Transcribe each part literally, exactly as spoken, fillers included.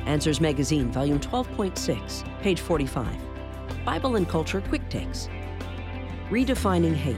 Answers Magazine, Volume twelve point six, page forty-five. Bible and Culture Quick Takes. Redefining Hate.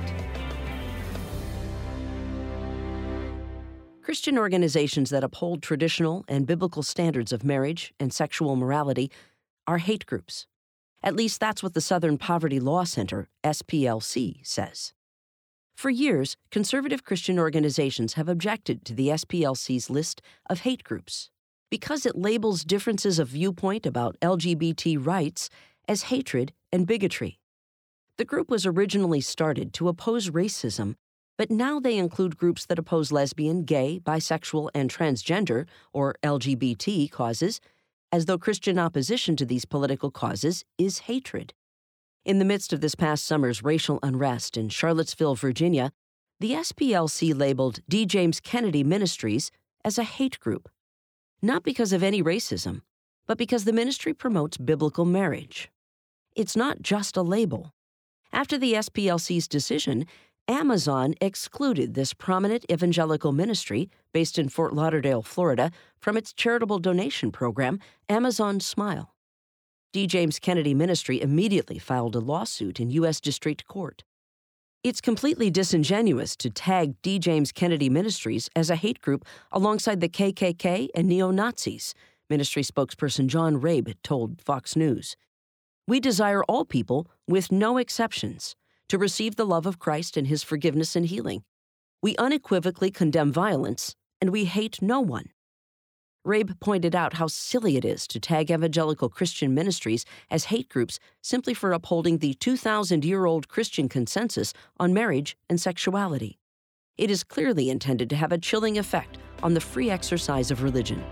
Christian organizations that uphold traditional and biblical standards of marriage and sexual morality are hate groups. At least that's what the Southern Poverty Law Center, S P L C, says. For years, conservative Christian organizations have objected to the S P L C's list of hate groups because it labels differences of viewpoint about L G B T rights as hatred and bigotry. The group was originally started to oppose racism, but now they include groups that oppose lesbian, gay, bisexual, and transgender, or L G B T, causes, as though Christian opposition to these political causes is hatred. In the midst of this past summer's racial unrest in Charlottesville, Virginia, the S P L C labeled D. James Kennedy Ministries as a hate group, not because of any racism, but because the ministry promotes biblical marriage. It's not just a label. After the S P L C's decision, Amazon excluded this prominent evangelical ministry, based in Fort Lauderdale, Florida, from its charitable donation program, Amazon Smile. D. James Kennedy Ministry immediately filed a lawsuit in U S District Court. It's completely disingenuous to tag D. James Kennedy Ministries as a hate group alongside the K K K and neo-Nazis, ministry spokesperson John Rabe told Fox News. We desire all people, with no exceptions, to receive the love of Christ and His forgiveness and healing. We unequivocally condemn violence, and we hate no one. Rabe pointed out how silly it is to tag evangelical Christian ministries as hate groups simply for upholding the two thousand year old Christian consensus on marriage and sexuality. It is clearly intended to have a chilling effect on the free exercise of religion.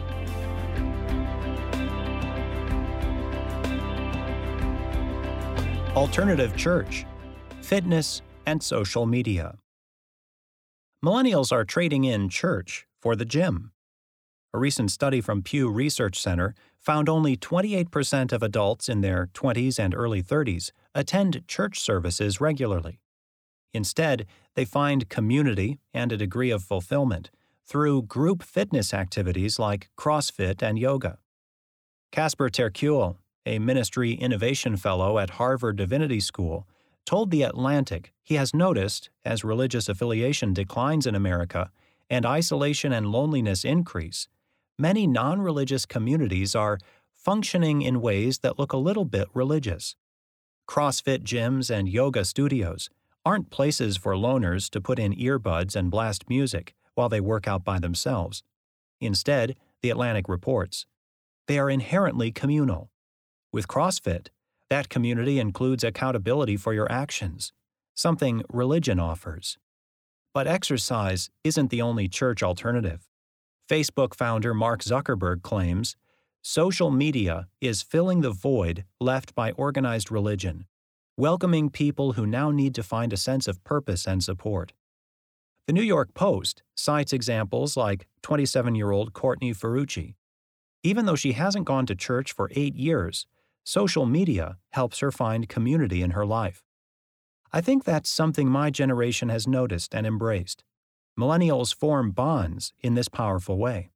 Alternative church, fitness, and social media. Millennials are trading in church for the gym. A recent study from Pew Research Center found only twenty-eight percent of adults in their twenties and early thirties attend church services regularly. Instead, they find community and a degree of fulfillment through group fitness activities like CrossFit and yoga. Casper ter Kuile, a ministry innovation fellow at Harvard Divinity School, told The Atlantic he has noticed, as religious affiliation declines in America and isolation and loneliness increase, many non-religious communities are functioning in ways that look a little bit religious. CrossFit gyms and yoga studios aren't places for loners to put in earbuds and blast music while they work out by themselves. Instead, The Atlantic reports, they are inherently communal. With CrossFit, that community includes accountability for your actions, something religion offers. But exercise isn't the only church alternative. Facebook founder Mark Zuckerberg claims, social media is filling the void left by organized religion, welcoming people who now need to find a sense of purpose and support. The New York Post cites examples like twenty-seven-year-old Courtney Ferrucci. Even though she hasn't gone to church for eight years, social media helps her find community in her life. I think that's something my generation has noticed and embraced. Millennials form bonds in this powerful way.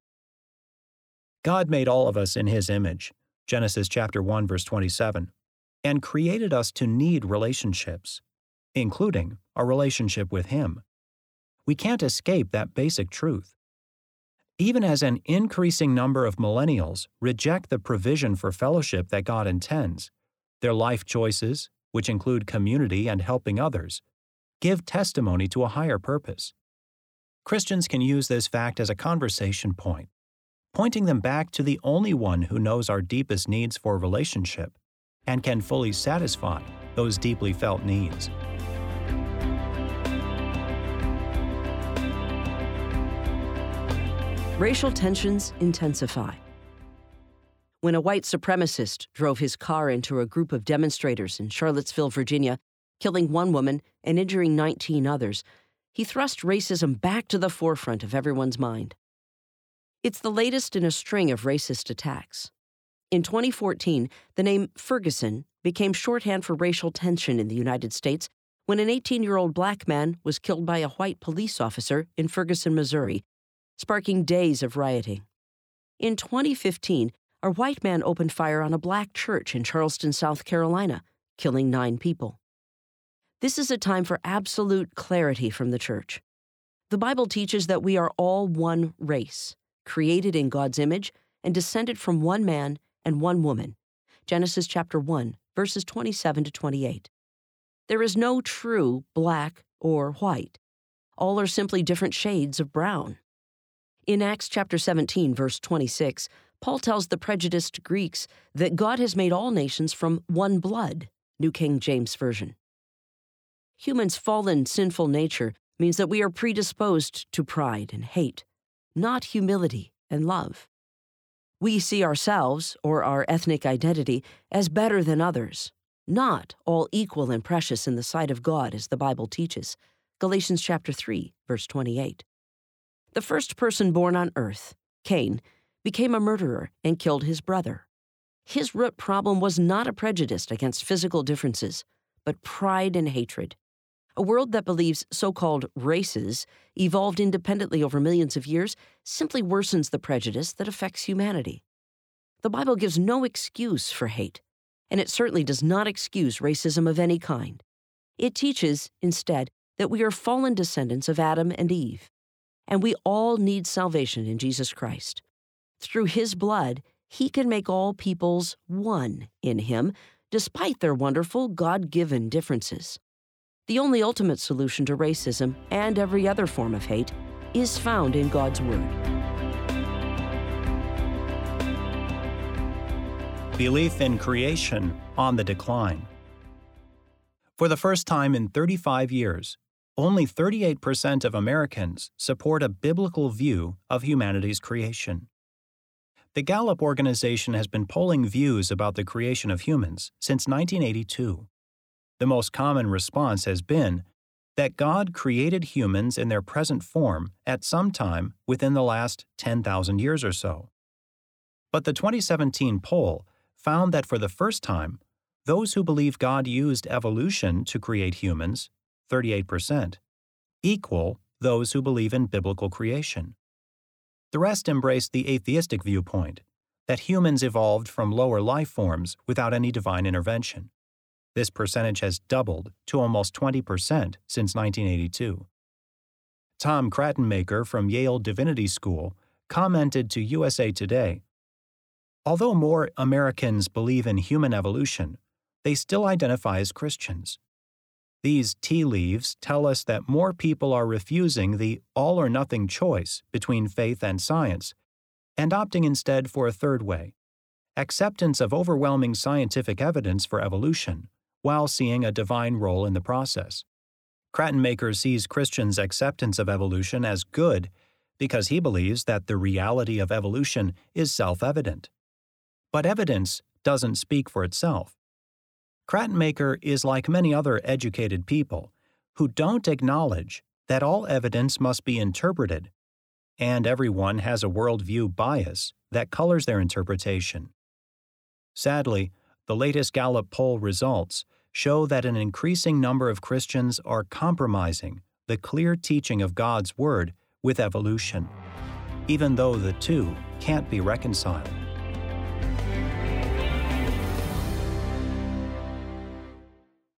God made all of us in His image, Genesis chapter one, verse twenty-seven, and created us to need relationships, including a relationship with Him. We can't escape that basic truth. Even as an increasing number of millennials reject the provision for fellowship that God intends, their life choices, which include community and helping others, give testimony to a higher purpose. Christians can use this fact as a conversation point, pointing them back to the only one who knows our deepest needs for relationship and can fully satisfy those deeply felt needs. Racial tensions intensify. When a white supremacist drove his car into a group of demonstrators in Charlottesville, Virginia, killing one woman and injuring nineteen others, he thrust racism back to the forefront of everyone's mind. It's the latest in a string of racist attacks. In twenty fourteen, the name Ferguson became shorthand for racial tension in the United States when an eighteen-year-old black man was killed by a white police officer in Ferguson, Missouri, sparking days of rioting. In twenty fifteen, a white man opened fire on a black church in Charleston, South Carolina, killing nine people. This is a time for absolute clarity from the church. The Bible teaches that we are all one race, created in God's image and descended from one man and one woman. Genesis chapter one, verses twenty-seven to twenty-eight. There is no true black or white. All are simply different shades of brown. In Acts chapter seventeen, verse twenty-six, Paul tells the prejudiced Greeks that God has made all nations from one blood, New King James Version. Humans' fallen, sinful nature means that we are predisposed to pride and hate, not humility and love. We see ourselves, or our ethnic identity, as better than others, not all equal and precious in the sight of God, as the Bible teaches. Galatians chapter three, verse twenty-eight. The first person born on earth, Cain, became a murderer and killed his brother. His root problem was not a prejudice against physical differences, but pride and hatred. A world that believes so-called races evolved independently over millions of years simply worsens the prejudice that affects humanity. The Bible gives no excuse for hate, and it certainly does not excuse racism of any kind. It teaches, instead, that we are fallen descendants of Adam and Eve, and we all need salvation in Jesus Christ. Through His blood, He can make all peoples one in Him, despite their wonderful God-given differences. The only ultimate solution to racism and every other form of hate is found in God's Word. Belief in creation on the decline. For the first time in thirty-five years, only thirty-eight percent of Americans support a biblical view of humanity's creation. The Gallup organization has been polling views about the creation of humans since nineteen eighty-two. The most common response has been that God created humans in their present form at some time within the last ten thousand years or so. But the twenty seventeen poll found that for the first time, those who believe God used evolution to create humans, thirty-eight percent, equal those who believe in biblical creation. The rest embraced the atheistic viewpoint, that humans evolved from lower life forms without any divine intervention. This percentage has doubled to almost twenty percent since nineteen eighty-two. Tom Krattenmaker from Yale Divinity School commented to U S A Today, "Although more Americans believe in human evolution, they still identify as Christians. These tea leaves tell us that more people are refusing the all-or-nothing choice between faith and science and opting instead for a third way, acceptance of overwhelming scientific evidence for evolution, while seeing a divine role in the process. Krattenmaker sees Christians' acceptance of evolution as good because he believes that the reality of evolution is self-evident. But evidence doesn't speak for itself. Krattenmaker is like many other educated people who don't acknowledge that all evidence must be interpreted, and everyone has a worldview bias that colors their interpretation. Sadly, the latest Gallup poll results show that an increasing number of Christians are compromising the clear teaching of God's Word with evolution, even though the two can't be reconciled.